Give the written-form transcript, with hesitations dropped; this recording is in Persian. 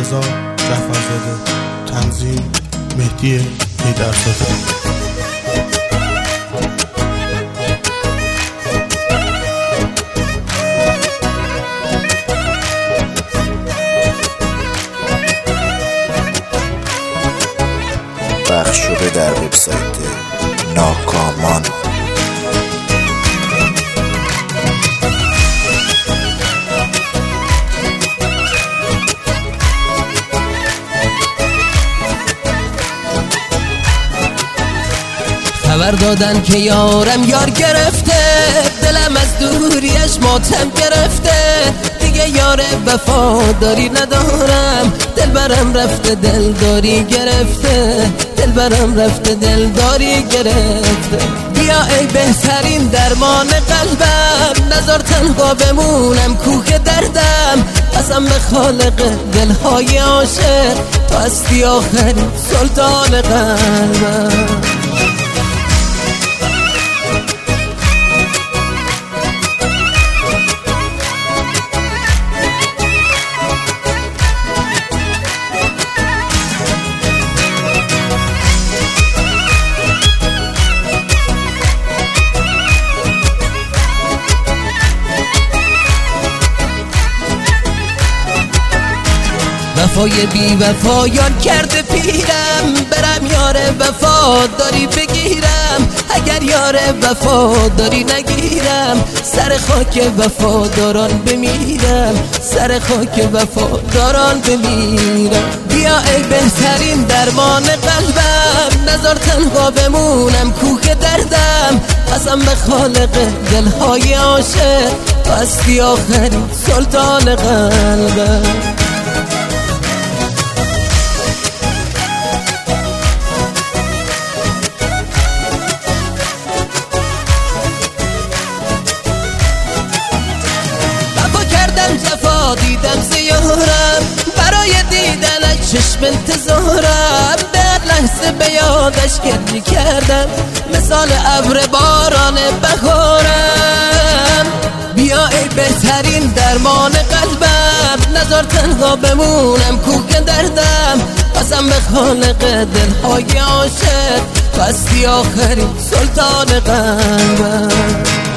مرتضی جعفرزاده، تنظیم مهدی حیدرزاده. پخش شده در وبسایت ناکامان. خبر دادن که یارم یار گرفته، دلم از دوریش ماتم گرفته، دیگه یار وفاداری ندارم، دلبرم رفته دلداری گرفته، دلبرم رفته دلداری گرفته. بیا ای بهترین درمان قلبم، نذار تنها بمونم کوه دردم، قسم به خالق دلهای عاشق، تو هستی آخرین سلطان قلبم. وفای بی وفایان کرده پیرم، برم یار وفاداری بگیرم، اگر یار وفاداری نگیرم، سر خاک وفاداران بمیرم، سر خاک وفاداران بمیرم. بیا ای بهترین درمان قلبم، نذار تنها بمونم کوه دردم، قسم به خالق دلهای عاشق، تو هستی آخرین سلطان قلبم. جفا دیدم زیارم، برای دیدنش چشم انتظارم، به هر لحظه به یادش گریه کردم، مثال ابر باران بهارم. بیا ای بهترین درمان قلبم، نذار تنها بمونم کوه دردم، قسم به خالق دلهای عاشق، تو هستی آخرین سلطان قلبم.